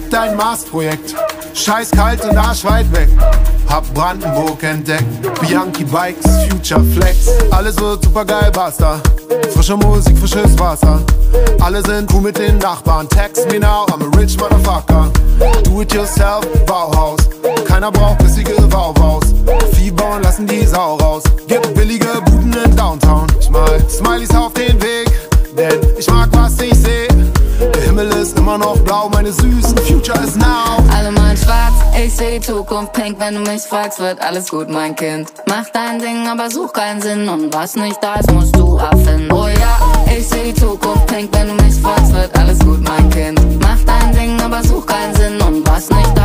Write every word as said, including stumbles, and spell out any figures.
gibt ein Mars-Projekt. Scheiß kalt und arschweit weg. Hab Brandenburg entdeckt. Bianchi Bikes, Future Flex. Alles wird super geil, basta. Frische Musik, frisches Wasser. Alle sind cool mit den Nachbarn. Text me now, I'm a rich motherfucker. Do it yourself, Bauhaus. Keiner braucht bissige Wauwaus. Vieh bauen, lassen die Sau raus. Gibt billige Buden in Downtown. Ich mal Smileys auf den Weg, denn ich mag, was ich seh. Der Himmel ist immer noch blau, meine süßen Future is now. Alle malen schwarz, ich seh die Zukunft pink. Wenn du mich fragst, wird alles gut, mein Kind. Mach dein Ding, aber such keinen Sinn. Und was nicht da ist, musst du erfinden. Oh ja, ich seh die Zukunft pink. Wenn du mich fragst, wird alles gut, mein Kind. Mach dein Ding, aber such keinen Sinn. Und was nicht da ist,